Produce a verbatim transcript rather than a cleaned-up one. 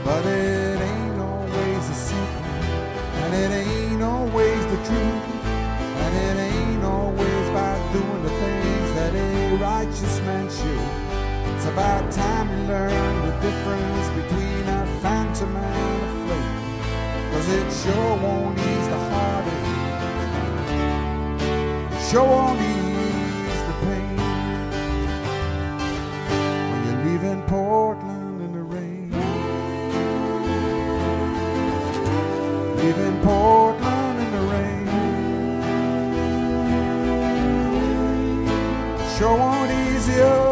but it ain't always the secret, and it ain't always the truth, and it ain't always by doing the things that a righteous man should. It's about time you learn the difference between a phantom and a flake, 'cause it sure won't ease the heartache, sure won't ease the pain when you're leaving Portland in the rain. Leaving Portland in the rain sure won't ease you.